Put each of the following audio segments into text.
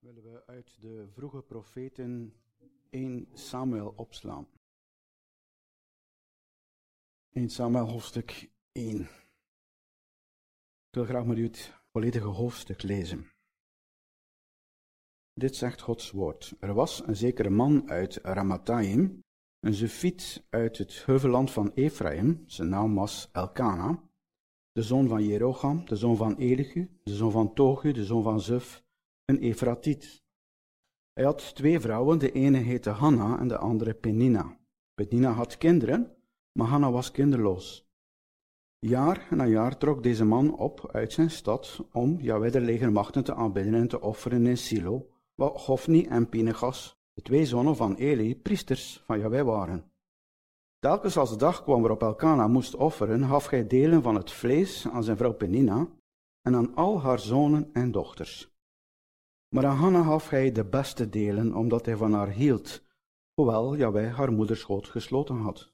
willen we uit de vroege profeten 1 Samuel opslaan. 1 Samuel hoofdstuk 1. Ik wil graag met u het volledige hoofdstuk lezen. Dit zegt Gods woord. Er was een zekere man uit Ramathaim, een Zufiet uit het heuvelland van Ephraim, zijn naam was Elkana, de zoon van Jerocham, de zoon van Elihu, de zoon van Tohu, de zoon van Zuf, een Efratiet. Hij had 2 vrouwen, de ene heette Hanna en de andere Penina. Penina had kinderen, maar Hanna was kinderloos. Jaar na jaar trok deze man op uit zijn stad om Jahweh de legermachten te aanbidden en te offeren in Silo, waar Hofni en Pinechas, de 2 zonen van Eli, priesters van Jahweh waren. Telkens als de dag kwam waarop Elkana moest offeren, gaf hij delen van het vlees aan zijn vrouw Penina en aan al haar zonen en dochters. Maar aan Hanna gaf hij de beste delen, omdat hij van haar hield, hoewel Jahweh haar moederschoot gesloten had.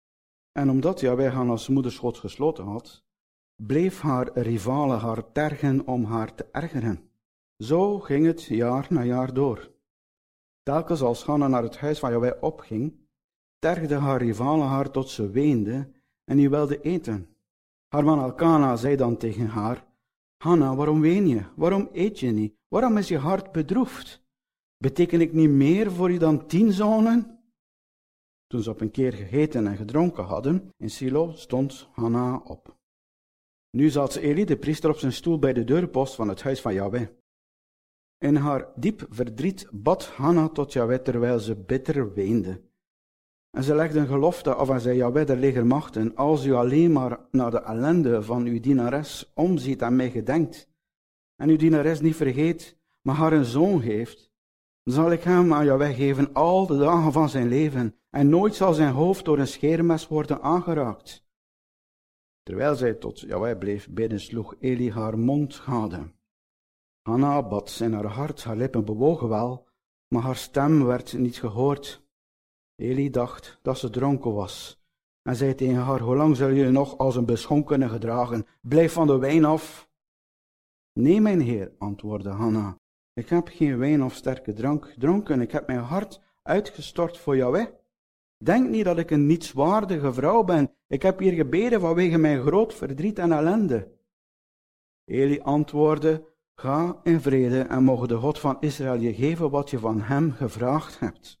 En omdat Jahweh Hanna's moederschoot gesloten had, bleef haar rivale haar tergen om haar te ergeren. Zo ging het jaar na jaar door. Telkens als Hanna naar het huis van Jahweh opging, tergde haar rivale haar tot ze weende en niet wilde eten. Haar man Elkana zei dan tegen haar: Hanna, waarom ween je? Waarom eet je niet? Waarom is je hart bedroefd? Beteken ik niet meer voor je dan 10 zonen? Toen ze op een keer gegeten en gedronken hadden, in Silo stond Hanna op. Nu zat Eli, de priester, op zijn stoel bij de deurpost van het huis van Jahweh. In haar diep verdriet bad Hanna tot Jahweh terwijl ze bitter weende. En ze legde een gelofte af en zei: Jahweh der legermachten, als u alleen maar naar de ellende van uw dienares omziet en mij gedenkt, en uw dienares niet vergeet, maar haar een zoon geeft, dan zal ik hem aan Jahweh geven al de dagen van zijn leven, en nooit zal zijn hoofd door een scheermes worden aangeraakt. Terwijl zij tot Jahweh bleef bidden, sloeg Eli haar mond gade. Hanna bad in haar hart, haar lippen bewogen wel, maar haar stem werd niet gehoord. Eli dacht dat ze dronken was en zei tegen haar: hoe lang zul je nog als een beschonkene gedragen? Blijf van de wijn af. Nee, mijn heer, antwoordde Hanna. Ik heb geen wijn of sterke drank gedronken. Ik heb mijn hart uitgestort voor Jahweh. Denk niet dat ik een nietswaardige vrouw ben. Ik heb hier gebeden vanwege mijn groot verdriet en ellende. Eli antwoordde: ga in vrede en moge de God van Israël je geven wat je van hem gevraagd hebt.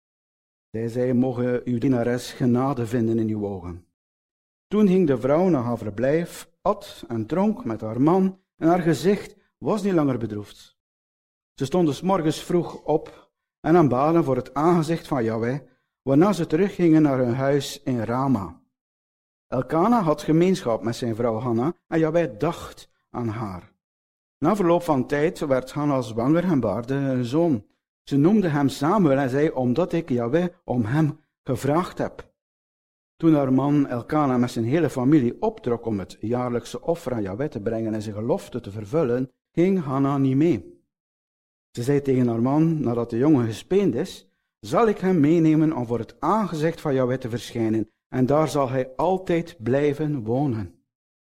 Zij zei: mogen uw dienares genade vinden in uw ogen. Toen ging de vrouw naar haar verblijf, at en dronk met haar man, en haar gezicht was niet langer bedroefd. Ze stonden 's morgens vroeg op en aanbaden voor het aangezicht van Jahweh, waarna ze teruggingen naar hun huis in Rama. Elkana had gemeenschap met zijn vrouw Hanna en Jahweh dacht aan haar. Na verloop van tijd werd Hanna zwanger en baarde een zoon. Ze noemde hem Samuel en zei: omdat ik Jahweh om hem gevraagd heb. Toen haar man Elkana met zijn hele familie optrok om het jaarlijkse offer aan Jahweh te brengen en zijn gelofte te vervullen, ging Hanna niet mee. Ze zei tegen haar man, nadat de jongen gespeend is: zal ik hem meenemen om voor het aangezicht van Jahweh te verschijnen, en daar zal hij altijd blijven wonen.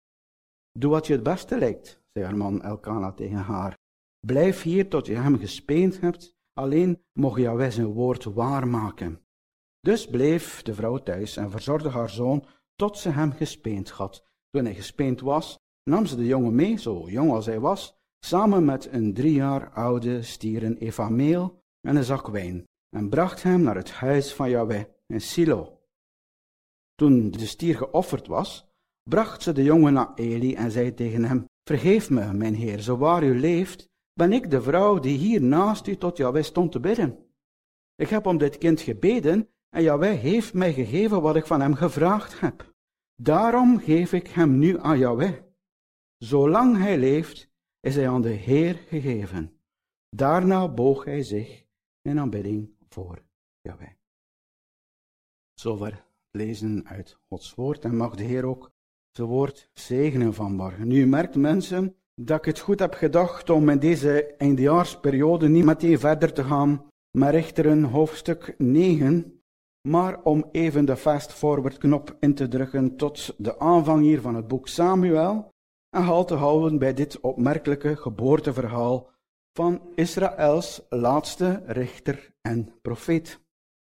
Doe wat je het beste lijkt, zei haar man Elkana tegen haar. Blijf hier tot je hem gespeend hebt, alleen mocht Jahweh zijn woord waarmaken. Dus bleef de vrouw thuis en verzorgde haar zoon tot ze hem gespeend had. Toen hij gespeend was, nam ze de jongen mee, zo jong als hij was, samen met een 3 jaar oude stieren eva meel en een zak wijn, en bracht hem naar het huis van Jahweh in Silo. Toen de stier geofferd was, bracht ze de jongen naar Eli en zei tegen hem: vergeef me, mijn heer, zo waar u leeft, ben ik de vrouw die hier naast u tot Jahweh stond te bidden. Ik heb om dit kind gebeden en Jahweh heeft mij gegeven wat ik van hem gevraagd heb. Daarom geef ik hem nu aan Jahweh. Zolang hij leeft, is hij aan de Heer gegeven. Daarna boog hij zich in aanbidding voor Jahweh. Zover lezen uit Gods woord, en mag de Heer ook zijn woord zegenen vanmorgen. Nu merkt mensen dat ik het goed heb gedacht om in deze eindejaarsperiode niet meteen verder te gaan met Richteren hoofdstuk 9, maar om even de fast-forward knop in te drukken tot de aanvang hier van het boek Samuel en halt te houden bij dit opmerkelijke geboorteverhaal van Israëls laatste richter en profeet.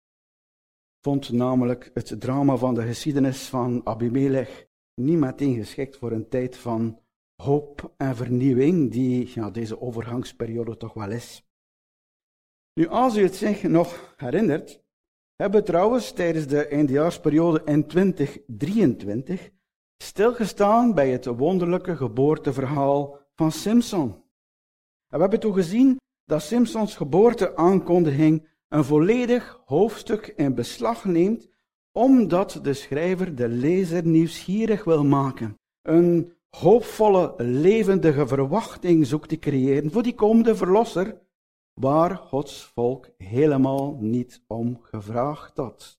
Vond namelijk het drama van de geschiedenis van Abimelech niet meteen geschikt voor een tijd van hoop en vernieuwing, die deze overgangsperiode toch wel is. Nu, als u het zich nog herinnert, hebben we trouwens tijdens de eindejaarsperiode in 2023 stilgestaan bij het wonderlijke geboorteverhaal van Simson. En we hebben toen gezien dat Simsons geboorteaankondiging een volledig hoofdstuk in beslag neemt, omdat de schrijver de lezer nieuwsgierig wil maken. Een hoopvolle, levendige verwachting zoekt te creëren voor die komende verlosser, waar Gods volk helemaal niet om gevraagd had.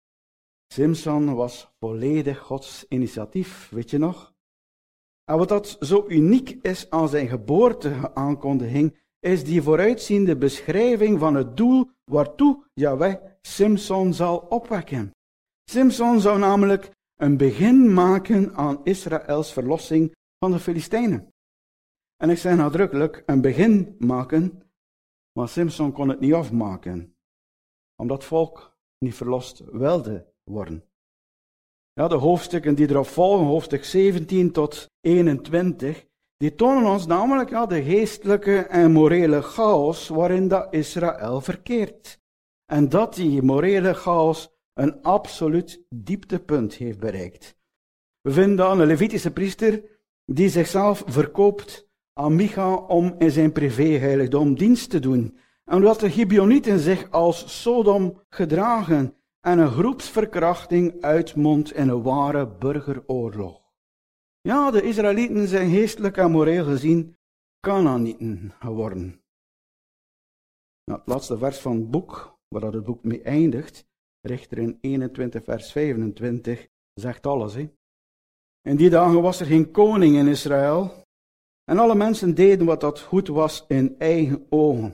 Simson was volledig Gods initiatief, weet je nog? En wat dat zo uniek is aan zijn geboorteaankondiging, is die vooruitziende beschrijving van het doel waartoe Jahweh Simson zal opwekken. Simson zou namelijk een begin maken aan Israëls verlossing van de Filistijnen. En ik zeg nadrukkelijk een begin maken, maar Simson kon het niet afmaken, omdat het volk niet verlost wilde worden. Ja, de hoofdstukken die erop volgen, hoofdstuk 17 tot 21, die tonen ons namelijk de geestelijke en morele chaos waarin dat Israël verkeert. En dat die morele chaos een absoluut dieptepunt heeft bereikt. We vinden dan een Levitische priester die zichzelf verkoopt aan Micha om in zijn privéheiligdom dienst te doen. En omdat de Gibeonieten zich als Sodom gedragen en een groepsverkrachting uitmondt in een ware burgeroorlog. Ja, de Israëlieten zijn geestelijk en moreel gezien Kanaanieten geworden. Nou, het laatste vers van het boek, waar dat het boek mee eindigt, Richter in 21 vers 25, zegt alles. In die dagen was er geen koning in Israël en alle mensen deden wat dat goed was in eigen ogen.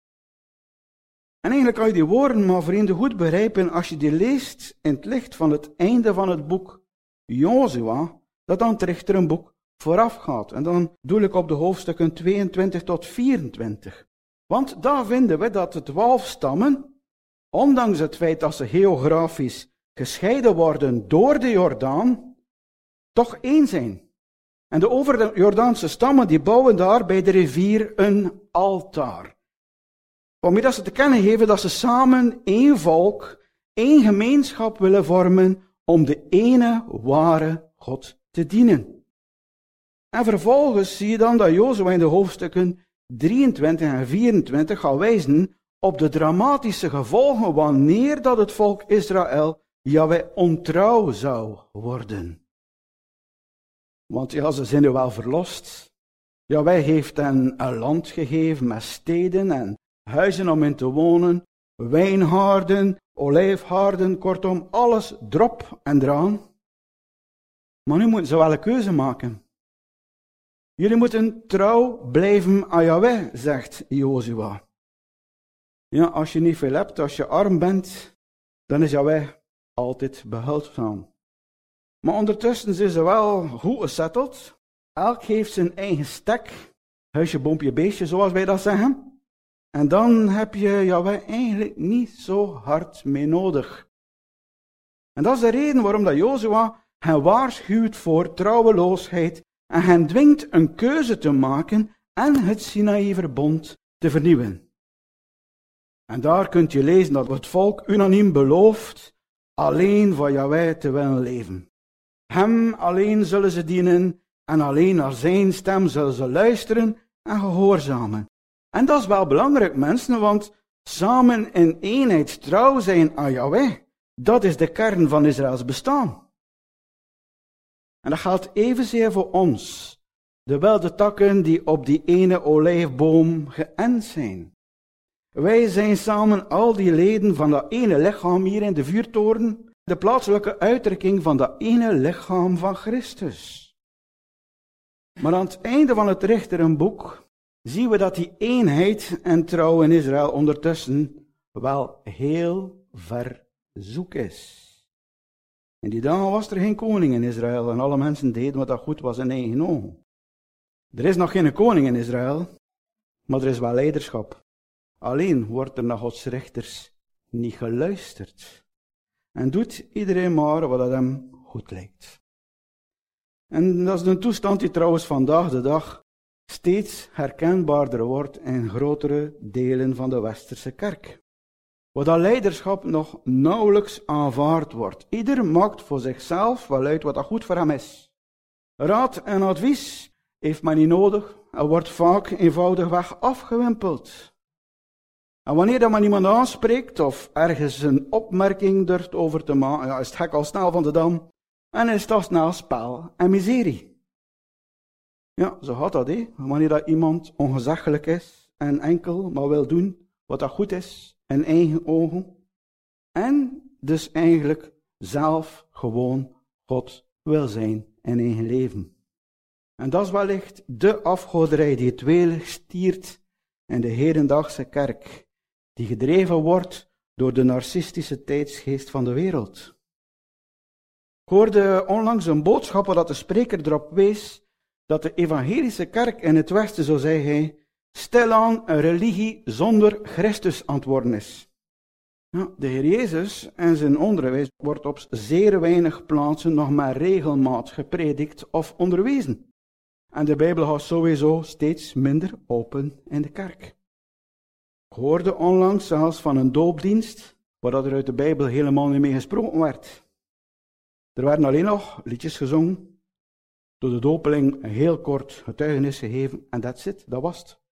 En eigenlijk kan je die woorden, maar vrienden, goed begrijpen als je die leest in het licht van het einde van het boek Jozua, dat dan het richterenboek vooraf gaat. En dan doe ik op de hoofdstukken 22 tot 24. Want daar vinden we dat de 12 stammen, ondanks het feit dat ze geografisch gescheiden worden door de Jordaan, toch één zijn. En de over-Jordaanse stammen die bouwen daar bij de rivier een altaar. Waarmee dat ze te kennen geven dat ze samen één volk, één gemeenschap willen vormen om de ene ware God te dienen. En vervolgens zie je dan dat Jozua in de hoofdstukken 23 en 24 gaat wijzen op de dramatische gevolgen wanneer dat het volk Israël Jahweh ontrouw zou worden. Want ja, ze zijn nu wel verlost. Jahweh heeft hen een land gegeven met steden en huizen om in te wonen, wijnhaarden, olijfhaarden, kortom alles drop en draan. Maar nu moeten ze wel een keuze maken. Jullie moeten trouw blijven aan Jahweh, zegt Jozua. Ja, als je niet veel hebt, als je arm bent, dan is Jahweh altijd behulpzaam. Maar ondertussen zijn ze wel goed gezetteld. Elk heeft zijn eigen stek, huisje, boompje, beestje, zoals wij dat zeggen. En dan heb je Jahweh eigenlijk niet zo hard mee nodig. En dat is de reden waarom dat Jozua hen waarschuwt voor trouweloosheid en hen dwingt een keuze te maken en het Sinaï-verbond te vernieuwen. En daar kunt je lezen dat het volk unaniem belooft alleen voor Jahweh te willen leven. Hem alleen zullen ze dienen en alleen naar zijn stem zullen ze luisteren en gehoorzamen. En dat is wel belangrijk, mensen, want samen in eenheid trouw zijn aan Jahweh, dat is de kern van Israëls bestaan. En dat geldt evenzeer voor ons, de wilde takken die op die ene olijfboom geënt zijn. Wij zijn samen al die leden van dat ene lichaam hier in de vuurtoren, de plaatselijke uitdrukking van dat ene lichaam van Christus. Maar aan het einde van het richterenboek zien we dat die eenheid en trouw in Israël ondertussen wel heel ver zoek is. In die dagen was er geen koning in Israël en alle mensen deden wat dat goed was in eigen ogen. Er is nog geen koning in Israël, maar er is wel leiderschap. Alleen wordt er naar Gods rechters niet geluisterd. En doet iedereen maar wat hem goed lijkt. En dat is een toestand die trouwens vandaag de dag steeds herkenbaarder wordt in grotere delen van de westerse kerk. Waar dat leiderschap nog nauwelijks aanvaard wordt. Ieder maakt voor zichzelf wel uit wat dat goed voor hem is. Raad en advies heeft men niet nodig en wordt vaak eenvoudigweg afgewimpeld. En wanneer dat men iemand aanspreekt of ergens een opmerking durft over te maken, is het hek al snel van de dam en is dat snel spel en miserie. Ja, zo gaat dat, hè. Wanneer dat iemand ongezeggelijk is en enkel maar wil doen wat dat goed is in eigen ogen en dus eigenlijk zelf gewoon God wil zijn in eigen leven. En dat is wellicht de afgoderij die het welig stiert in de hedendaagse kerk, die gedreven wordt door de narcistische tijdsgeest van de wereld. Ik hoorde onlangs een boodschap waar dat de spreker erop wees dat de evangelische kerk in het Westen, zo zei hij, stilaan een religie zonder Christus aan het worden is. Ja, de Heer Jezus en zijn onderwijs wordt op zeer weinig plaatsen nog maar regelmaat gepredikt of onderwezen. En de Bijbel gaat sowieso steeds minder open in de kerk. Ik hoorde onlangs zelfs van een doopdienst waar er uit de Bijbel helemaal niet mee gesproken werd. Er werden alleen nog liedjes gezongen, door de dopeling een heel kort getuigenis gegeven en that's it, dat was het.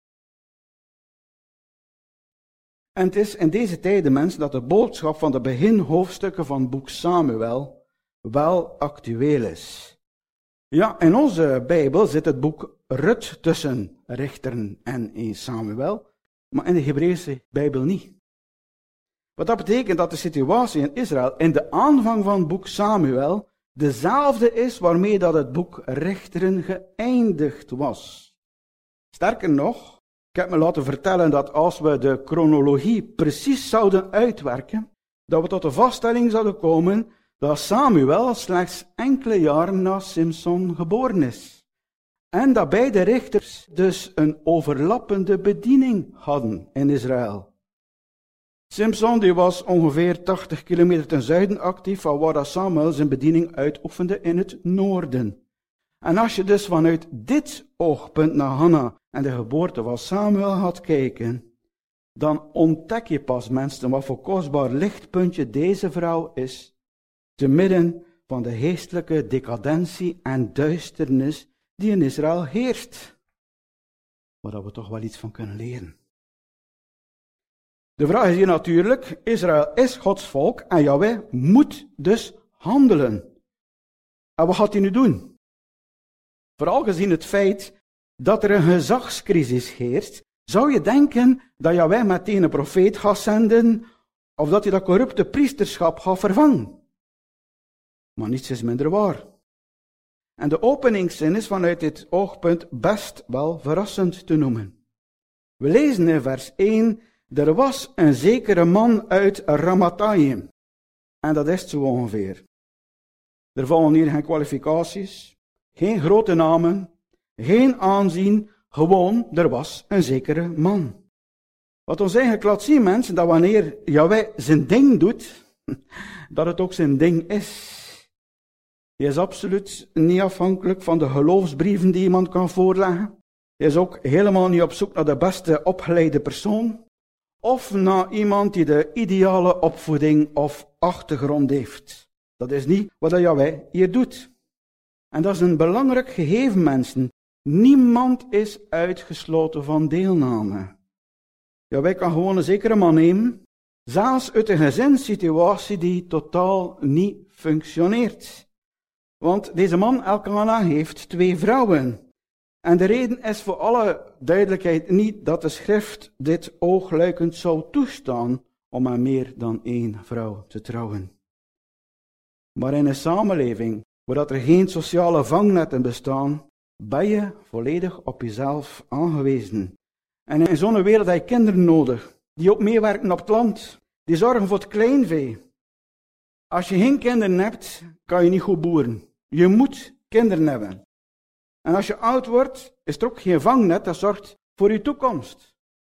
En het is in deze tijden, mensen, dat de boodschap van de beginhoofdstukken van het boek Samuel wel actueel is. Ja, in onze Bijbel zit het boek Rut tussen Richteren en 1 Samuel, maar in de Hebreeuwse Bijbel niet. Wat dat betekent dat de situatie in Israël in de aanvang van het boek Samuel dezelfde is waarmee dat het boek Richteren geëindigd was. Sterker nog, ik heb me laten vertellen dat als we de chronologie precies zouden uitwerken, dat we tot de vaststelling zouden komen dat Samuel slechts enkele jaren na Simson geboren is. En dat beide richters dus een overlappende bediening hadden in Israël. Simson die was ongeveer 80 kilometer ten zuiden actief, van waar Samuel zijn bediening uitoefende in het noorden. En als je dus vanuit dit oogpunt naar Hanna en de geboorte van Samuel gaat kijken, dan ontdek je pas, mensen, wat voor kostbaar lichtpuntje deze vrouw is, te midden van de geestelijke decadentie en duisternis die in Israël heerst. Waar we toch wel iets van kunnen leren. De vraag is hier natuurlijk, Israël is Gods volk en Yahweh moet dus handelen. En wat gaat hij nu doen? Vooral gezien het feit dat er een gezagscrisis heerst, zou je denken dat Yahweh meteen een profeet gaat zenden, of dat hij dat corrupte priesterschap gaat vervangen. Maar niets is minder waar. En de openingszin is vanuit dit oogpunt best wel verrassend te noemen. We lezen in vers 1, er was een zekere man uit Ramathaim. En dat is het zo ongeveer. Er vallen hier geen kwalificaties, geen grote namen, geen aanzien, gewoon, er was een zekere man. Wat ons eigenlijk laat zien, mensen, dat wanneer Yahweh zijn ding doet, dat het ook zijn ding is. Hij is absoluut niet afhankelijk van de geloofsbrieven die iemand kan voorleggen. Hij is ook helemaal niet op zoek naar de beste opgeleide persoon, of naar iemand die de ideale opvoeding of achtergrond heeft. Dat is niet wat Yahweh hier doet. En dat is een belangrijk gegeven, mensen. Niemand is uitgesloten van deelname. Yahweh kan gewoon een zekere man nemen, zelfs uit een gezinssituatie die totaal niet functioneert. Want deze man, Elkana, heeft 2 vrouwen. En de reden is voor alle duidelijkheid niet dat de schrift dit oogluikend zou toestaan om aan meer dan 1 vrouw te trouwen. Maar in een samenleving waar er geen sociale vangnetten bestaan, ben je volledig op jezelf aangewezen. En in zo'n wereld heb je kinderen nodig, die ook meewerken op het land, die zorgen voor het kleinvee. Als je geen kinderen hebt, kan je niet goed boeren. Je moet kinderen hebben. En als je oud wordt, is er ook geen vangnet dat zorgt voor je toekomst.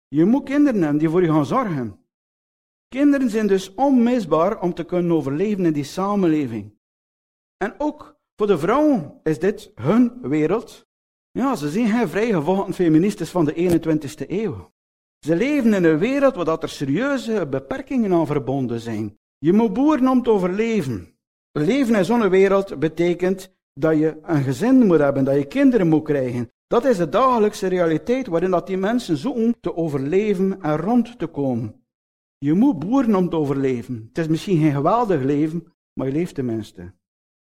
Je moet kinderen hebben die voor je gaan zorgen. Kinderen zijn dus onmisbaar om te kunnen overleven in die samenleving. En ook voor de vrouwen is dit hun wereld. Ja, ze zijn geen vrijgevochten feministes van de 21ste eeuw. Ze leven in een wereld waar er serieuze beperkingen aan verbonden zijn. Je moet boeren om te overleven. Leven in zo'n wereld betekent dat je een gezin moet hebben, dat je kinderen moet krijgen. Dat is de dagelijkse realiteit waarin dat die mensen zoeken te overleven en rond te komen. Je moet boeren om te overleven. Het is misschien geen geweldig leven, maar je leeft tenminste.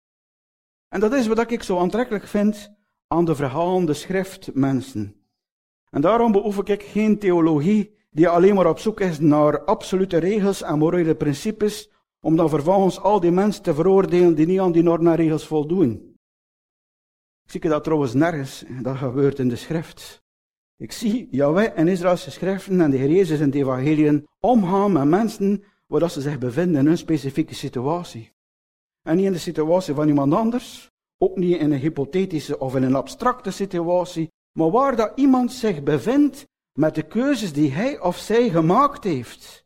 En dat is wat ik zo aantrekkelijk vind aan de verhalen, de schriftmensen. En daarom beoefen ik geen theologie die alleen maar op zoek is naar absolute regels en morele principes, om dan vervolgens al die mensen te veroordelen die niet aan die normen en regels voldoen. Ik zie dat trouwens nergens, dat gebeurt in de schrift. Ik zie Jahweh in Israëlse schriften en de Heer Jezus in de evangeliën omgaan met mensen waar ze zich bevinden in hun specifieke situatie. En niet in de situatie van iemand anders, ook niet in een hypothetische of in een abstracte situatie, maar waar dat iemand zich bevindt met de keuzes die hij of zij gemaakt heeft.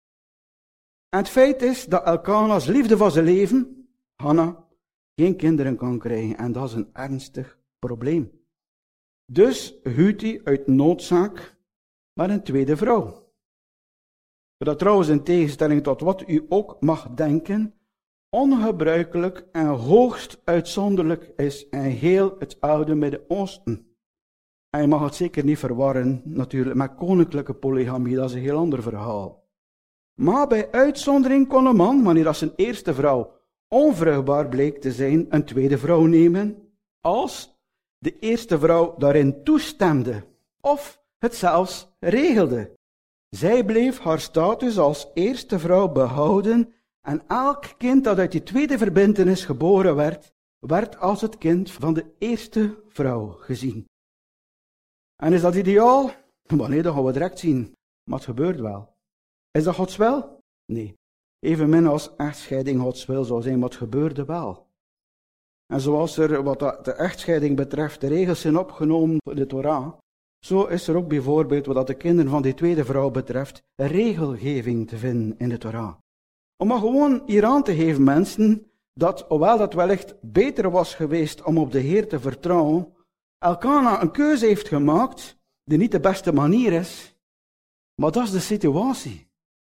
En het feit is dat Elkana's liefde van zijn leven, Hanna, geen kinderen kan krijgen. En dat is een ernstig probleem. Dus huwt hij uit noodzaak met een tweede vrouw. Dat trouwens in tegenstelling tot wat u ook mag denken, ongebruikelijk en hoogst uitzonderlijk is in heel het oude Midden-Oosten. En je mag het zeker niet verwarren natuurlijk met koninklijke polygamie, dat is een heel ander verhaal. Maar bij uitzondering kon een man, wanneer dat zijn eerste vrouw onvruchtbaar bleek te zijn, een tweede vrouw nemen, als de eerste vrouw daarin toestemde, of het zelfs regelde. Zij bleef haar status als eerste vrouw behouden en elk kind dat uit die tweede verbintenis geboren werd, werd als het kind van de eerste vrouw gezien. En is dat ideaal? Wanneer, dat gaan we direct zien. Maar het gebeurt wel. Is dat Gods wil? Nee. Evenmin als echtscheiding Gods wil zou zijn, maar het gebeurde wel. En zoals er wat de echtscheiding betreft de regels zijn opgenomen in de Torah, zo is er ook bijvoorbeeld wat de kinderen van die tweede vrouw betreft een regelgeving te vinden in de Torah. Om maar gewoon hier aan te geven, mensen, dat hoewel dat wellicht beter was geweest om op de Heer te vertrouwen, Elkana een keuze heeft gemaakt die niet de beste manier is, maar dat is de situatie.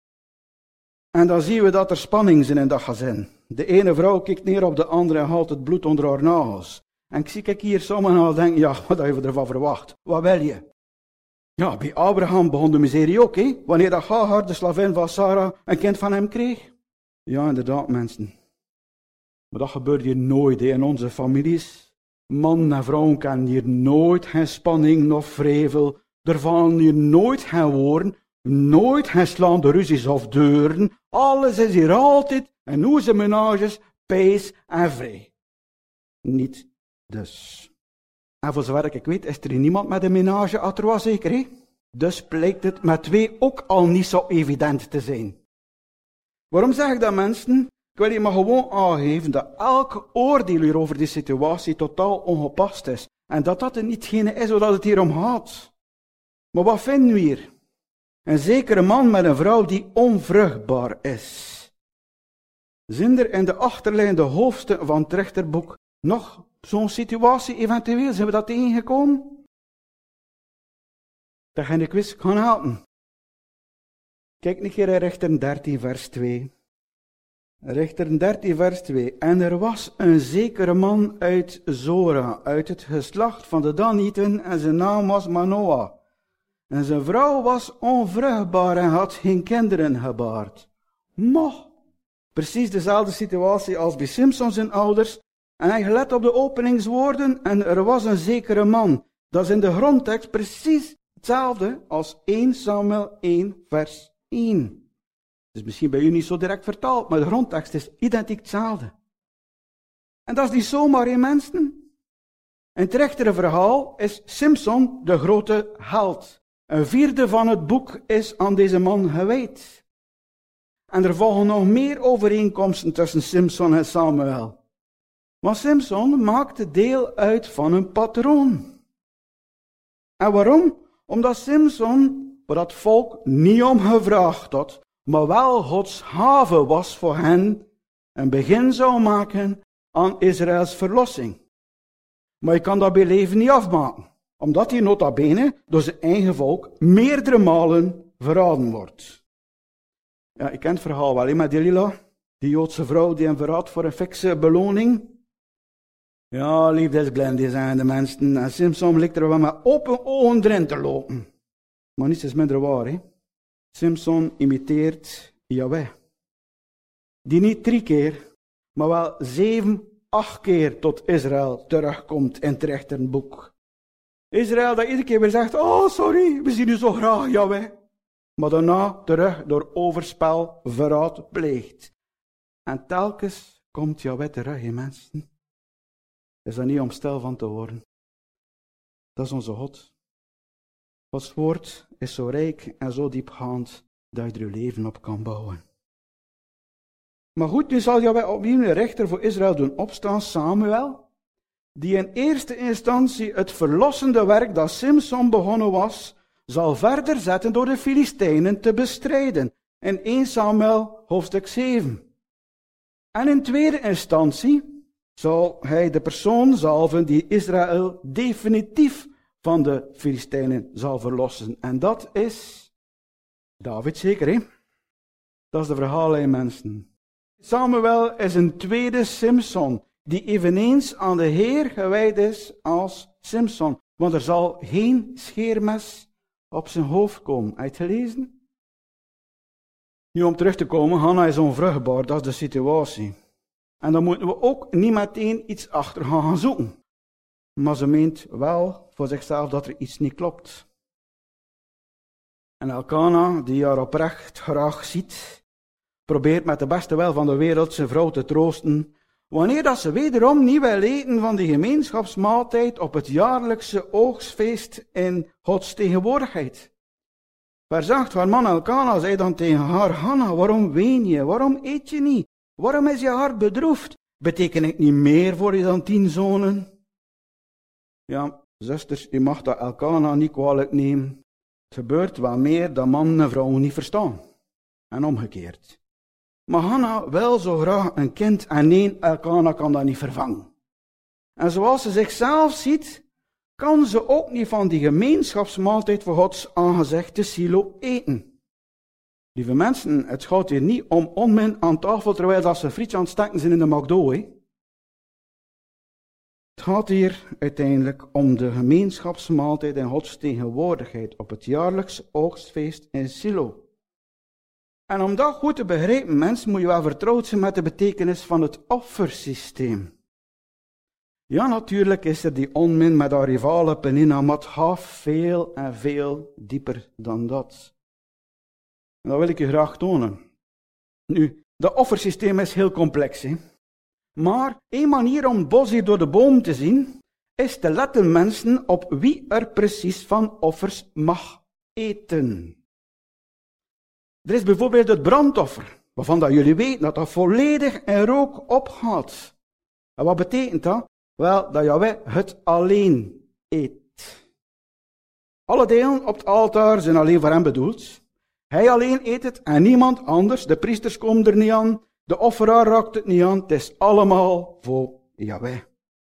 En dan zien we dat er spanning is in dat gezin. De ene vrouw kijkt neer op de andere en haalt het bloed onder haar nagels. En ik zie hier sommigen al denken, ja, wat heb je ervan verwacht? Wat wil je? Ja, bij Abraham begon de miserie ook, hè? Wanneer dat Hagar, de slavin van Sarah, een kind van hem kreeg. Ja, inderdaad, mensen. Maar dat gebeurt hier nooit, hè, in onze families. Man en vrouw kennen hier nooit geen spanning noch vrevel. Er vallen hier nooit geen woorden, nooit geen slaande ruzies of deuren. Alles is hier altijd en onze menages, peace en vrij. Niet dus. En voor zover ik weet, is er niemand met een menage à trois, zeker, hè? Dus blijkt het met twee ook al niet zo evident te zijn. Waarom zeg ik dat, mensen? Ik wil je maar gewoon aangeven dat elk oordeel hier over die situatie totaal ongepast is. En dat dat nietgene is waar het hier om gaat. Maar wat vinden we hier? Een zekere man met een vrouw die onvruchtbaar is. Zijn er in de achterlijnde hoofdstukken van het rechterboek nog zo'n situatie eventueel? Zijn we dat tegengekomen? Dat ga ik quiz gaan helpen. Kijk een keer in Richteren 13 vers 2. Richteren 13 vers 2. En er was een zekere man uit Zora, uit het geslacht van de Danieten, en zijn naam was Manoah. En zijn vrouw was onvruchtbaar en had geen kinderen gebaard. Maar, precies dezelfde situatie als bij Simson zijn ouders. En hij let op de openingswoorden en er was een zekere man. Dat is in de grondtekst precies hetzelfde als 1 Samuel 1 vers 1. Het is misschien bij u niet zo direct vertaald, maar de grondtekst is identiek hetzelfde. En dat is niet zomaar in mensen. In het rechtere verhaal is Simson de grote held. Een vierde van het boek is aan deze man gewijd. En er volgen nog meer overeenkomsten tussen Simson en Samuel. Maar Simson maakte deel uit van een patroon. En waarom? Omdat Simson waar dat volk niet om gevraagd had, maar wel Gods haven was voor hen, een begin zou maken aan Israëls verlossing. Maar je kan dat bij leven niet afmaken, omdat hij nota bene door zijn eigen volk meerdere malen verraden wordt. Ja, ik ken het verhaal wel, met Delila, die Joodse vrouw die hem verraadt voor een fikse beloning. Ja, liefdesglendie zijn de mensen, en Simson lijkt er wel met open ogen erin te lopen. Maar niets is minder waar, hè. Simson imiteert Yahweh. Die niet 3 keer, maar wel 7, 8 keer tot Israël terugkomt in het rechterboek. Israël dat iedere keer weer zegt, oh sorry, we zien u zo graag, Yahweh. Maar daarna terug door overspel, verraad pleegt. En telkens komt Yahweh terug, hè mensen. Is dat niet om stil van te worden? Dat is onze God. Gods woord is zo rijk en zo diepgaand dat je er je leven op kan bouwen. Maar goed, nu zal Yahweh opnieuw een rechter voor Israël doen opstaan, Samuel, die in eerste instantie het verlossende werk dat Simson begonnen was, zal verder zetten door de Filistijnen te bestrijden. In 1 Samuel hoofdstuk 7. En in tweede instantie zal hij de persoon zalven die Israël definitief van de Filistijnen zal verlossen. En dat is David, zeker, hè? Dat is de verhaallijn, mensen. Samuel is een tweede Simson, die eveneens aan de Heer gewijd is als Simson. Want er zal geen scheermes op zijn hoofd komen. Uitgelezen? Nu, om terug te komen, Hanna is onvruchtbaar, dat is de situatie. En dan moeten we ook niet meteen iets achter gaan zoeken. Maar ze meent wel voor zichzelf dat er iets niet klopt. En Elkana, die haar oprecht graag ziet, probeert met de beste wil van de wereld zijn vrouw te troosten, wanneer dat ze wederom niet wil eten van die gemeenschapsmaaltijd op het jaarlijkse oogstfeest in Gods tegenwoordigheid. Vers 8, haar man Elkana zei dan tegen haar, Hanna, waarom ween je? Waarom eet je niet? Waarom is je hart bedroefd? Beteken ik niet meer voor je dan 10 zonen? Ja, zusters, u mag dat Elkana niet kwalijk nemen. Het gebeurt wel meer dat mannen en vrouwen niet verstaan. En omgekeerd. Maar Hanna wil zo graag een kind en nee, Elkana kan dat niet vervangen. En zoals ze zichzelf ziet, kan ze ook niet van die gemeenschapsmaaltijd voor Gods aangezicht te Silo eten. Lieve mensen, het gaat hier niet om onmin aan tafel terwijl dat ze frietje aan het stekken zijn in de McDo, hè. Het gaat hier uiteindelijk om de gemeenschapsmaaltijd in Gods tegenwoordigheid op het jaarlijks oogstfeest in Silo. En om dat goed te begrijpen, mensen, moet je wel vertrouwd zijn met de betekenis van het offersysteem. Ja, natuurlijk is er die onmin met haar rivale Penina, maar het gaat veel en veel dieper dan dat. En dat wil ik je graag tonen. Nu, dat offersysteem is heel complex, hè? Maar één manier om het bos hier door de boom te zien, is te letten mensen op wie er precies van offers mag eten. Er is bijvoorbeeld het brandoffer, waarvan dat jullie weten dat dat volledig in rook opgaat. En wat betekent dat? Wel, dat Yahweh het alleen eet. Alle delen op het altaar zijn alleen voor hem bedoeld. Hij alleen eet het en niemand anders. De priesters komen er niet aan. De offeraar raakt het niet aan. Het is allemaal voor Yahweh.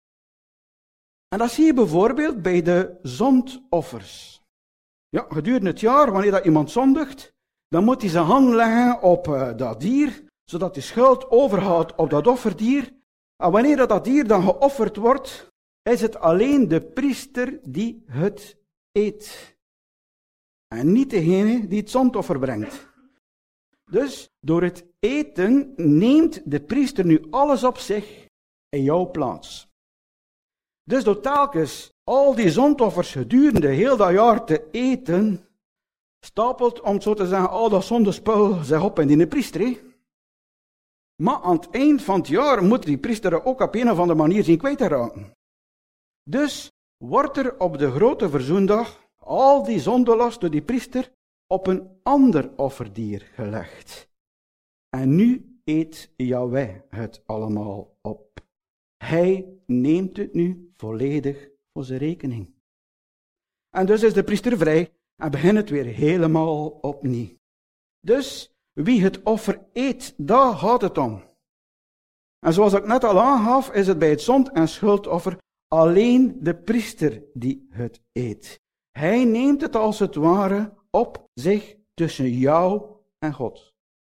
En dat zie je bijvoorbeeld bij de zondoffers. Ja, gedurende het jaar, wanneer dat iemand zondigt, dan moet hij zijn hand leggen op dat dier, zodat die schuld overgaat op dat offerdier. En wanneer dat dier dan geofferd wordt, is het alleen de priester die het eet. En niet degene die het zondoffer brengt. Dus door het eten neemt de priester nu alles op zich in jouw plaats. Dus door telkens al die zondoffers gedurende heel dat jaar te eten, stapelt, om het zo te zeggen, al dat zondespul zich op in die priester. He? Maar aan het eind van het jaar moet die priester er ook op een of andere manier zien kwijt te raken. Dus wordt er op de grote verzoendag al die zondelast door die priester op een ander offerdier gelegd. En nu eet Yahweh het allemaal op. Hij neemt het nu volledig voor zijn rekening. En dus is de priester vrij en begin het weer helemaal opnieuw. Dus wie het offer eet, daar gaat het om. En zoals ik net al aangaf, is het bij het zond- en schuldoffer alleen de priester die het eet. Hij neemt het als het ware op zich tussen jou en God.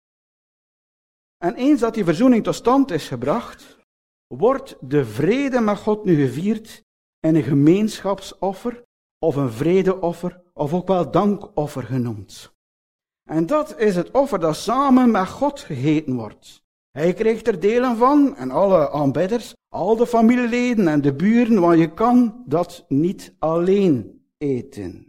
En eens dat die verzoening tot stand is gebracht, wordt de vrede met God nu gevierd in een gemeenschapsoffer of een vredeoffer of ook wel dankoffer genoemd. En dat is het offer dat samen met God gegeten wordt. Hij krijgt er delen van en alle aanbidders, al de familieleden en de buren, want je kan dat niet alleen eten.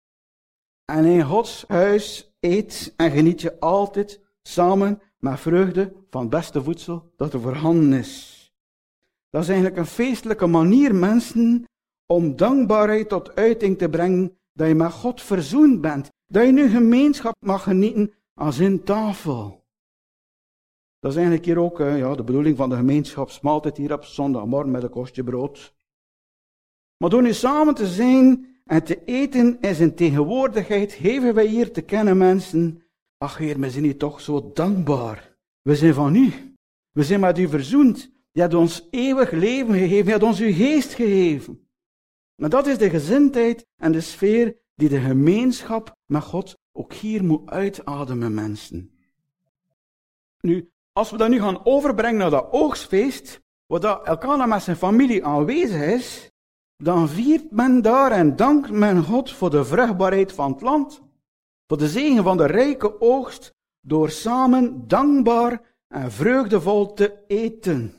En in Gods huis eet en geniet je altijd samen met vreugde van het beste voedsel dat er voorhanden is. Dat is eigenlijk een feestelijke manier, mensen, om dankbaarheid tot uiting te brengen dat je met God verzoend bent. Dat je nu gemeenschap mag genieten aan zijn tafel. Dat is eigenlijk hier ook de bedoeling van de gemeenschapsmaaltijd hier op zondagmorgen met een korstje brood. Maar door nu samen te zijn en te eten in zijn tegenwoordigheid, geven wij hier te kennen, mensen, ach Heer, we zijn hier toch zo dankbaar. We zijn van u. We zijn met u verzoend. Je hebt ons eeuwig leven gegeven. Je hebt ons uw geest gegeven. Maar dat is de gezindheid en de sfeer die de gemeenschap met God ook hier moet uitademen, mensen. Nu, als we dat nu gaan overbrengen naar dat oogstfeest, waar dat Elkana met zijn familie aanwezig is, dan viert men daar en dankt men God voor de vruchtbaarheid van het land, voor de zegen van de rijke oogst, door samen dankbaar en vreugdevol te eten.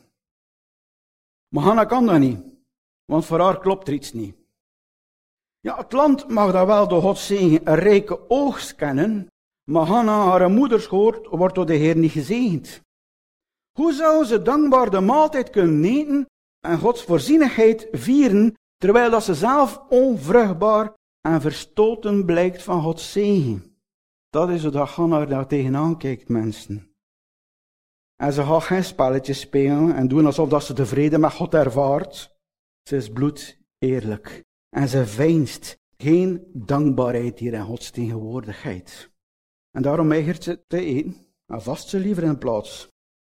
Maar Hanna kan dat niet, want voor haar klopt er iets niet. Ja, het land mag dat wel door Gods zegen een rijke oogst kennen, maar Hanna, haar moederschoot, wordt door de Heer niet gezegend. Hoe zou ze dankbaar de maaltijd kunnen eten en Gods voorzienigheid vieren, terwijl dat ze zelf onvruchtbaar en verstoten blijkt van Gods zegen? Dat is hoe dat Hanna daar tegenaan kijkt, mensen. En ze gaat geen spelletjes spelen en doen alsof dat ze de vrede met God ervaart. Ze is bloed eerlijk. En ze veinst geen dankbaarheid hier in Gods tegenwoordigheid. En daarom weigert ze te eten en vast ze liever in plaats.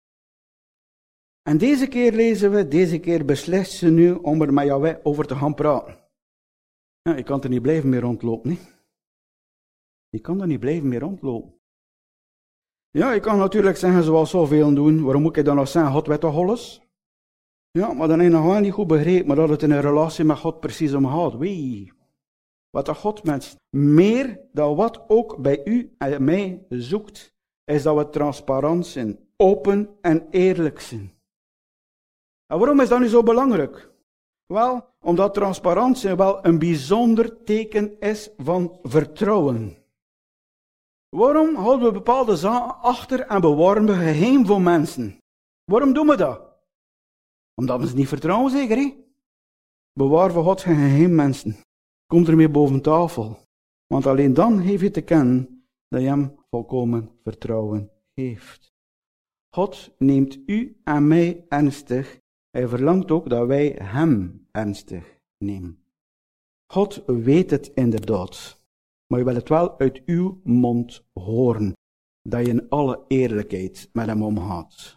En deze keer beslist ze nu om er met Yahweh over te gaan praten. Ja, je kan er niet blijven mee rondlopen, nee. Je kan er niet blijven mee rondlopen. Ja, je kan natuurlijk zeggen zoals zoveel doen, waarom moet ik dan nog zeggen, God weet toch alles? Ja, maar dan heb je nog wel niet goed begrepen, maar dat het in een relatie met God precies om gaat. Wee. Wat dat God mens meer dan wat ook bij u en mij zoekt, is dat we transparant zijn, open en eerlijk zijn. En waarom is dat nu zo belangrijk? Wel, omdat transparant zijn wel een bijzonder teken is van vertrouwen. Waarom houden we bepaalde zaken achter en bewaren we geheim voor mensen? Waarom doen we dat? Omdat we ze niet vertrouwen, zeker, hè? Bewaar voor God geen geheim, mensen. Kom ermee boven tafel. Want alleen dan geef je te kennen dat je hem volkomen vertrouwen geeft. God neemt u en mij ernstig. Hij verlangt ook dat wij hem ernstig nemen. God weet het inderdaad. Maar je wil het wel uit uw mond horen. Dat je in alle eerlijkheid met hem omgaat.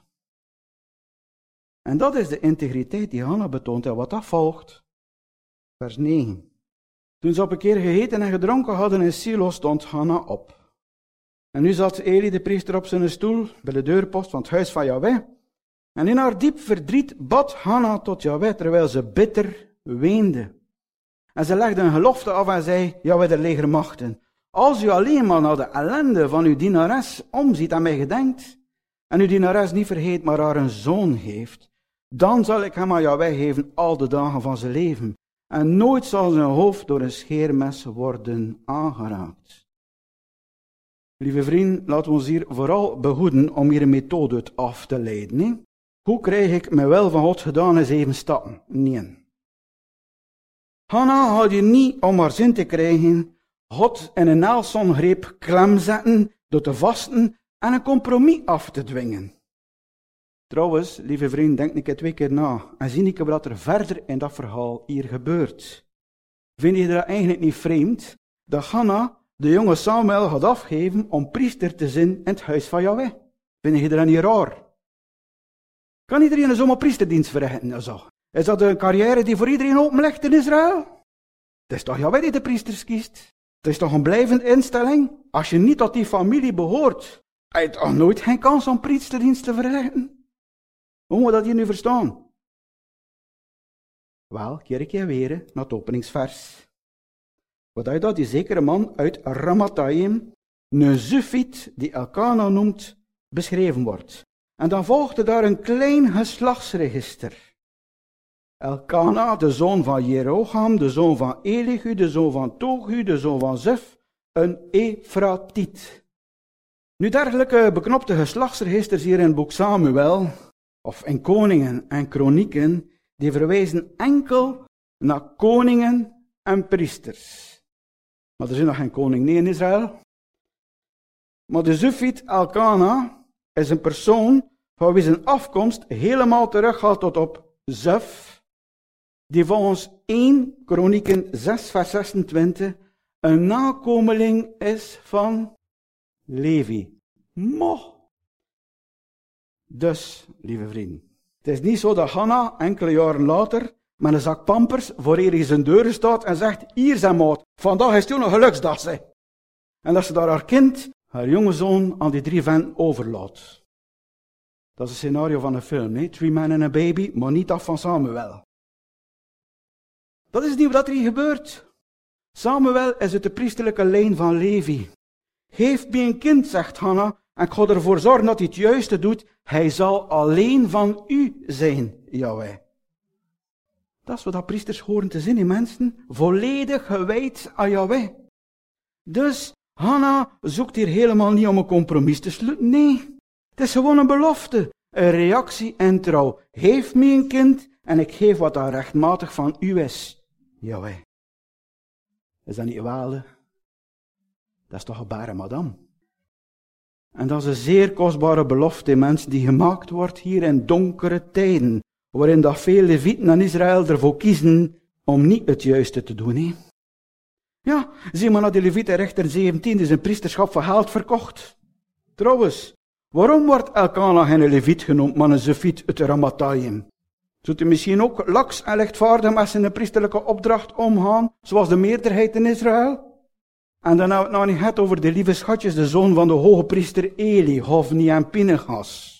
En dat is de integriteit die Hanna betoont. En wat dat volgt. Vers 9. Toen ze op een keer gegeten en gedronken hadden in Silo, stond Hanna op. En nu zat Eli de priester op zijn stoel bij de deurpost van het huis van Yahweh. En in haar diep verdriet bad Hanna tot Yahweh, terwijl ze bitter weende. En ze legde een gelofte af en zei, Yahweh der legermachten, als u alleen maar naar de ellende van uw dienares omziet en mij gedenkt, en uw dienares niet vergeet, maar haar een zoon geeft, dan zal ik hem aan Yahweh geven al de dagen van zijn leven. En nooit zal zijn hoofd door een scheermes worden aangeraakt. Lieve vriend, laten we ons hier vooral behoeden om hier een methode af te leiden. Nee? Hoe krijg ik mijn wil van God gedaan in 7 stappen? Nee. Hanna had je niet om haar zin te krijgen, God in een Nelsongreep klem zetten door te vasten en een compromis af te dwingen. Trouwens, lieve vriend, denk een keer 2 keer na en zie ik wat er verder in dat verhaal hier gebeurt. Vind je dat eigenlijk niet vreemd dat Hanna de jonge Samuel had afgegeven om priester te zijn in het huis van Yahweh. Vind je dat niet raar? Kan iedereen zomaar priesterdienst verrichten? Zo. Is dat een carrière die voor iedereen open ligt in Israël? Het is toch Yahweh die de priesters kiest? Het is toch een blijvende instelling? Als je niet tot die familie behoort, heb je toch nooit geen kans om priesterdienst te verrichten? Hoe moet dat hier nu verstaan? Wel, keer weer naar het openingsvers. Wat dat die zekere man uit Ramathaim, een Zufit, die Elkana noemt, beschreven wordt. En dan volgde daar een klein geslachtsregister. Elkana, de zoon van Jeroham, de zoon van Elihu, de zoon van Tohu, de zoon van Zuf, een Efratiet. Nu, dergelijke beknopte geslachtsregisters hier in het boek Samuel, of in Koningen en Kronieken, die verwijzen enkel naar koningen en priesters. Maar er is nog geen koning niet in Israël. Maar de Zufit Elkana is een persoon van wie zijn afkomst helemaal teruggaat tot op Zuf, die volgens 1 Kronieken 6 vers 26 een nakomeling is van Levi. Dus, lieve vrienden, het is niet zo dat Hanna enkele jaren later met een zak pampers voor Eli zijn deuren staat en zegt, hier zijn maat, vandaag is toen een geluksdag, zeg. En dat ze daar haar kind, haar jonge zoon, aan die 3 venten overlaat. Dat is een scenario van een film, nee? 3 men en een baby, maar niet dat van Samuel. Dat is niet wat er hier gebeurt. Samuel is uit de priesterlijke lijn van Levi. Geef mij een kind, zegt Hanna, en ik ga ervoor zorgen dat hij het juiste doet. Hij zal alleen van u zijn, Yahweh. Dat is wat dat priesters horen te zien, mensen. Volledig gewijd aan Yahweh. Dus Hanna zoekt hier helemaal niet om een compromis te sluiten. Nee, het is gewoon een belofte. Een reactie en trouw. Geef mij een kind en ik geef wat dat rechtmatig van u is, Yahweh. Is dat niet geweldig? Dat is toch een bare madame. En dat is een zeer kostbare belofte, mensen, die gemaakt wordt hier in donkere tijden, waarin dat veel Levieten en Israël ervoor kiezen om niet het juiste te doen. Hè? Ja, zie maar naar de Levieten rechter 17, die zijn priesterschap voor geld verkocht. Trouwens, waarom wordt Elkana geen Leviet genoemd, maar een Zufit uit Ramathaim? Zou hij misschien ook laks en lichtvaardig met zijn priesterlijke opdracht omgaan, zoals de meerderheid in Israël? En dan hebben we het nog niet gehad over de lieve schatjes, de zoon van de hoge priester Eli, Hofni en Pinchas.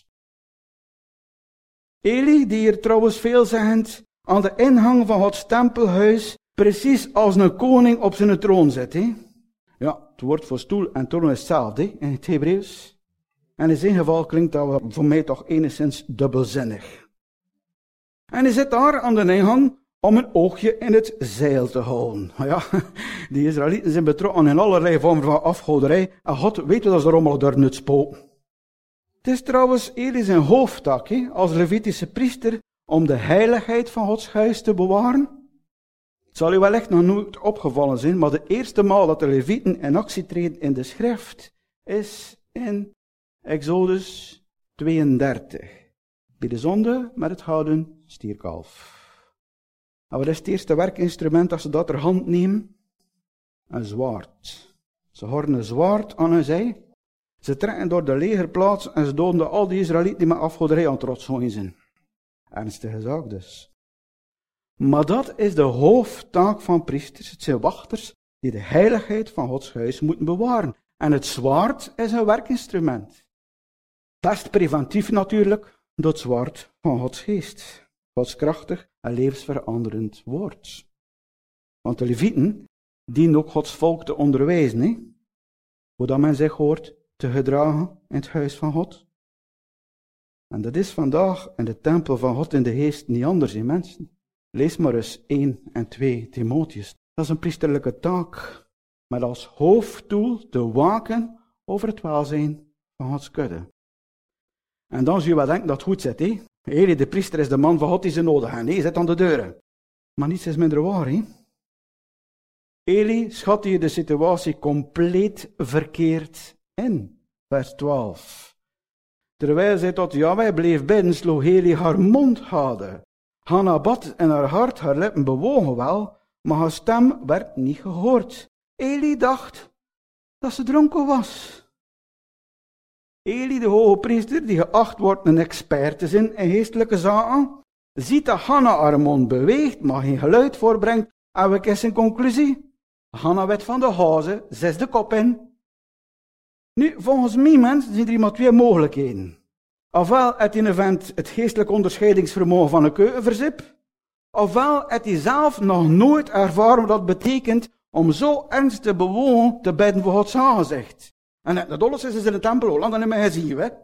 Eli, die hier trouwens veelzeggend aan de ingang van Gods tempelhuis, precies als een koning op zijn troon zit. Hè? Ja, het woord voor stoel en troon is hetzelfde in het Hebreeuws. En in zijn geval klinkt dat voor mij toch enigszins dubbelzinnig. En hij zit daar aan de ingang om een oogje in het zeil te houden. Ja, die Israëlieten zijn betrokken in allerlei vormen van afgoderij. En God weet dat ze rommelen door het spook. Het is trouwens Eli zijn hoofdtaak als Levitische priester om de heiligheid van Gods huis te bewaren. Het zal u wellicht nog nooit opgevallen zijn, maar de eerste maal dat de Levieten in actie treden in de schrift is in Exodus 32. Bij de zonde met het gouden stierkalf. En wat is het eerste werkinstrument als ze dat ter hand nemen? Een zwaard. Ze houden een zwaard aan hun zij. Ze trekken door de legerplaats en ze doden al die Israëlieten die met afgoderij aan het rotzooi zijn. Ernstige zaak dus. Maar dat is de hoofdtaak van priesters. Het zijn wachters die de heiligheid van Gods huis moeten bewaren. En het zwaard is een werkinstrument. Best preventief natuurlijk, dat zwaard van Gods geest. Gods krachtig en levensveranderend woord. Want de Levieten dienen ook Gods volk te onderwijzen, hè? Hoe dat men zich hoort te gedragen in het huis van God. En dat is vandaag in de tempel van God in de geest niet anders, hè, mensen. Lees maar eens 1 en 2 Timotheus. Dat is een priesterlijke taak, met als hoofddoel te waken over het welzijn van Gods kudde. En dan zul je wel denken dat het goed zit, hè. Eli, de priester, is de man van God die ze nodig hebben. Hij zit aan de deuren. Maar niets is minder waar, hè. Eli schat hier de situatie compleet verkeerd in. Vers 12. Terwijl zij tot Yahweh bleef bidden, sloeg Eli haar mond gade. Hanna bad in haar hart, haar lippen bewogen wel, maar haar stem werd niet gehoord. Eli dacht dat ze dronken was. Eli, de hoge priester, die geacht wordt een expert te zijn in geestelijke zaken, ziet dat Hanna haar mond beweegt, maar geen geluid voorbrengt, en we kiezen een conclusie. Hanna werd van de huizen, zet de kop in. Nu, volgens mij mensen zijn er hier maar twee mogelijkheden. Ofwel heeft die vent het geestelijk onderscheidingsvermogen van een keukenverzip, ofwel heeft hij zelf nog nooit ervaren wat dat betekent om zo ernstig te bewogen te bidden voor Gods aangezicht. En dat alles is in de tempel al lang niet meer gezien, hè. Het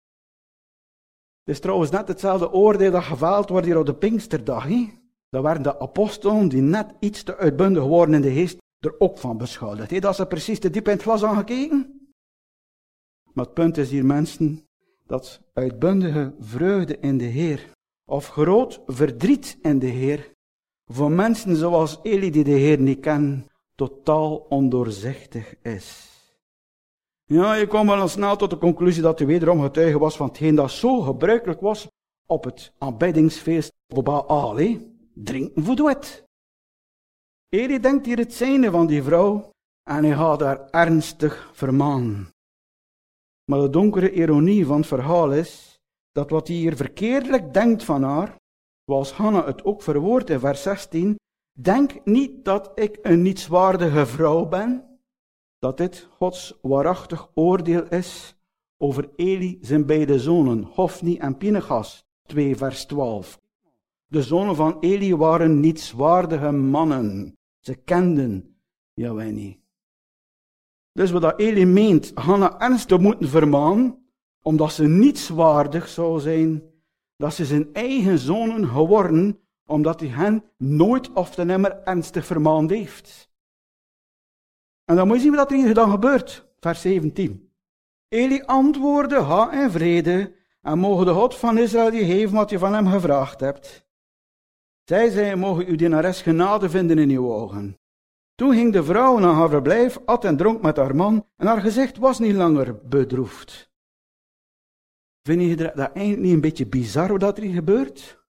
is trouwens net hetzelfde oordeel dat geveld wordt hier op de Pinksterdag, hè. Dat waren de apostelen die net iets te uitbundig geworden in de geest er ook van beschuldigd. He, dat ze precies te diep in het glas aangekeken. Maar het punt is hier, mensen, dat uitbundige vreugde in de Heer, of groot verdriet in de Heer, voor mensen zoals Eli die de Heer niet kennen, totaal ondoorzichtig is. Ja, je kwam wel al snel tot de conclusie dat hij wederom getuige was van hetgeen dat zo gebruikelijk was op het aanbiddingsfeest op Baal, drinken voor de wet. Eli denkt hier het zijnde van die vrouw en hij gaat haar ernstig vermanen. Maar de donkere ironie van het verhaal is dat wat hij hier verkeerdelijk denkt van haar, zoals Hanna het ook verwoordt in vers 16, denk niet dat ik een nietswaardige vrouw ben, dat dit Gods waarachtig oordeel is over Eli zijn beide zonen, Hofni en Pinchas, 2 vers 12. De zonen van Eli waren nietswaardige mannen. Ze kenden Jahweh niet. Dus wat Eli meent Hanna ernstig moeten vermanen, omdat ze nietswaardig zou zijn, dat ze zijn eigen zonen geworden, omdat hij hen nooit of te nimmer ernstig vermaand heeft. En dan moet je zien wat er hier dan gebeurt. Vers 17. Eli antwoordde, ga in vrede, en mogen de God van Israël je geven wat je van hem gevraagd hebt. Zij zei, mogen uw dienares genade vinden in uw ogen. Toen ging de vrouw naar haar verblijf, at en dronk met haar man, en haar gezicht was niet langer bedroefd. Vind je dat eigenlijk niet een beetje bizar wat er hier gebeurt?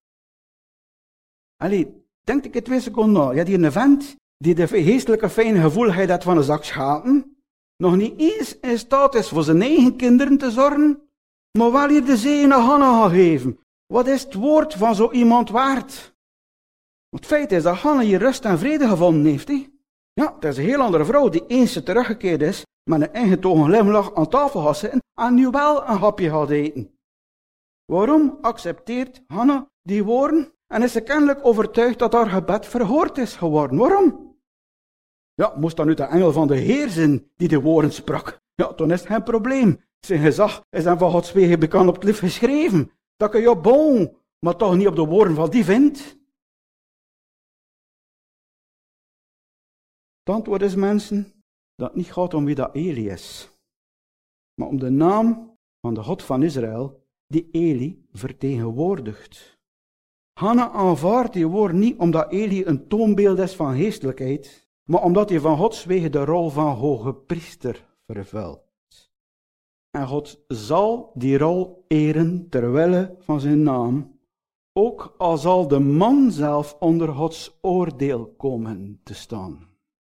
Allee, denk ik het 2 seconden na. Ja, die een vent die de geestelijke fijne gevoeligheid had van een zak schapen, nog niet eens in staat is voor zijn eigen kinderen te zorgen, maar wel hier de zegen aan Hanna gaan geven. Wat is het woord van zo iemand waard? Het feit is dat Hanna hier rust en vrede gevonden heeft. Ja, het is een heel andere vrouw die eens ze teruggekeerd is, met een ingetogen glimlach aan tafel gaat zitten en nu wel een hapje gaat eten. Waarom accepteert Hanna die woorden en is ze kennelijk overtuigd dat haar gebed verhoord is geworden? Waarom? Ja, moest dan nu de engel van de Heer zijn die de woorden sprak? Ja, dan is het geen probleem. Zijn gezag is dan van Gods wegen bekend op het lief geschreven. Dat kun je op bouwen, maar toch niet op de woorden van die vindt. Het antwoord is, mensen, dat het niet gaat om wie dat Eli is, maar om de naam van de God van Israël die Eli vertegenwoordigt. Hanna aanvaardt die woord niet omdat Eli een toonbeeld is van geestelijkheid, maar omdat hij van Gods wegen de rol van hoge priester vervult. En God zal die rol eren terwille van zijn naam, ook al zal de man zelf onder Gods oordeel komen te staan.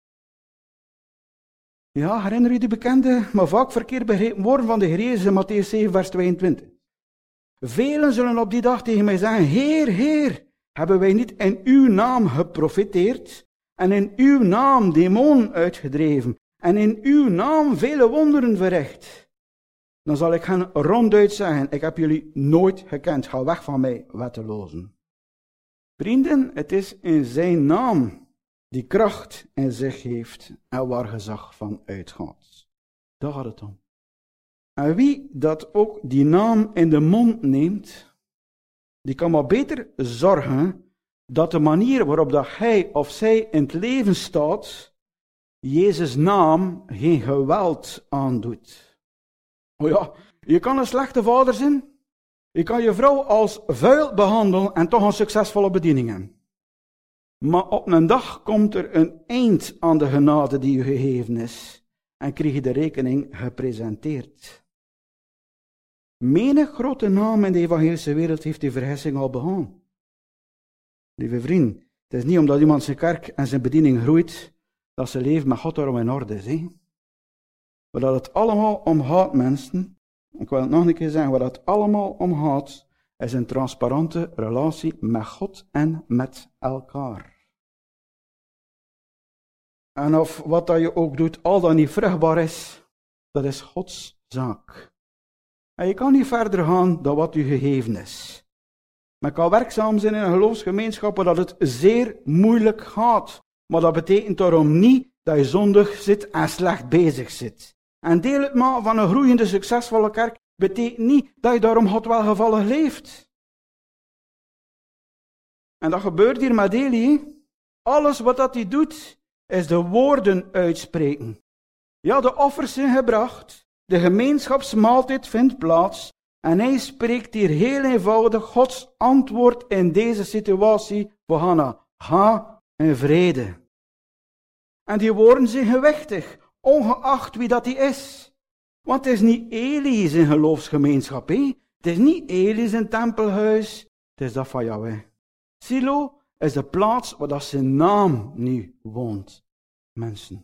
Ja, herinner u die bekende, maar vaak verkeerd begrepen woorden van de Heer Jezus in Mattheüs 7, vers 22. Velen zullen op die dag tegen mij zeggen, Heer, Heer, hebben wij niet in uw naam geprofeteerd en in uw naam demonen uitgedreven en in uw naam vele wonderen verricht? Dan zal ik hen ronduit zeggen, ik heb jullie nooit gekend, ga weg van mij, wettelozen. Vrienden, het is in zijn naam die kracht in zich heeft en waar gezag van uitgaat. Daar gaat het om. En wie dat ook die naam in de mond neemt, die kan maar beter zorgen dat de manier waarop dat hij of zij in het leven staat, Jezus' naam geen geweld aandoet. Oh ja, je kan een slechte vader zijn, je kan je vrouw als vuil behandelen en toch een succesvolle bediening hebben. Maar op een dag komt er een eind aan de genade die u gegeven is en krijg je de rekening gepresenteerd. Menig grote naam in de evangelische wereld heeft die vergissing al begaan. Lieve vriend, het is niet omdat iemand zijn kerk en zijn bediening groeit, dat ze leven met God daarom in orde is. Waar dat het allemaal om gaat, mensen, ik wil het nog een keer zeggen, waar dat het allemaal om gaat, is een transparante relatie met God en met elkaar. En of wat dat je ook doet, al dat niet vruchtbaar is, dat is Gods zaak. En je kan niet verder gaan dan wat u gegeven is. Men kan werkzaam zijn in een geloofsgemeenschap waar dat het zeer moeilijk gaat. Maar dat betekent daarom niet dat je zondig zit en slecht bezig zit. En deel het maar van een groeiende, succesvolle kerk betekent niet dat je daarom God welgevallig leeft. En dat gebeurt hier met Eli. Alles wat dat hij doet, is de woorden uitspreken. Ja, de offers zijn gebracht, de gemeenschapsmaaltijd vindt plaats en hij spreekt hier heel eenvoudig Gods antwoord in deze situatie voor Hanna. Ga in vrede. En die woorden zijn gewichtig, ongeacht wie dat hij is. Want het is niet Eli zijn geloofsgemeenschap, het is niet Eli zijn tempelhuis, het is dat van Yahweh. Silo is de plaats waar dat zijn naam nu woont, mensen.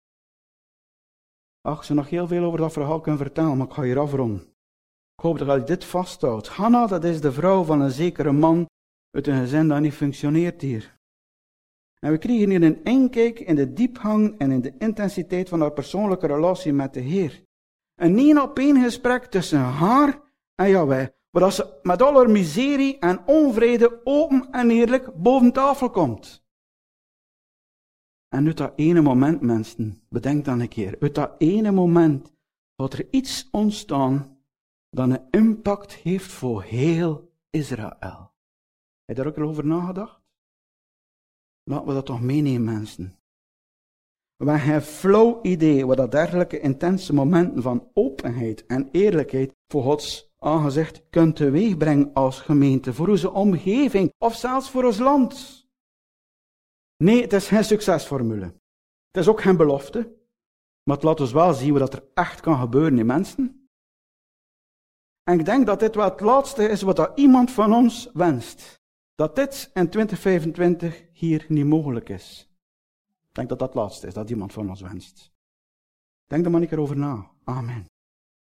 Ach, ik zou nog heel veel over dat verhaal kunnen vertellen, maar ik ga hier afronden. Ik hoop dat je dit vasthoudt. Hanna, dat is de vrouw van een zekere man uit een gezin dat niet functioneert hier. En we kregen hier een inkijk in de diepgang en in de intensiteit van haar persoonlijke relatie met de Heer. Een één-op-één gesprek tussen haar en Yahweh, waar ze met al haar miserie en onvrede open en eerlijk boven tafel komt. En uit dat ene moment, mensen, bedenk dan een keer, uit dat ene moment gaat er iets ontstaan dat een impact heeft voor heel Israël. Heb je daar ook al over nagedacht? Laten we dat toch meenemen, mensen. We hebben een flauw idee wat dat dergelijke intense momenten van openheid en eerlijkheid voor Gods aangezicht kunt teweegbrengen als gemeente, voor onze omgeving of zelfs voor ons land. Nee, het is geen succesformule. Het is ook geen belofte. Maar het laat ons wel zien wat er echt kan gebeuren in mensen. En ik denk dat dit wel het laatste is wat dat iemand van ons wenst. Dat dit in 2025 hier niet mogelijk is. Ik denk dat dat het laatste is dat iemand van ons wenst. Denk er maar een keer over na. Amen.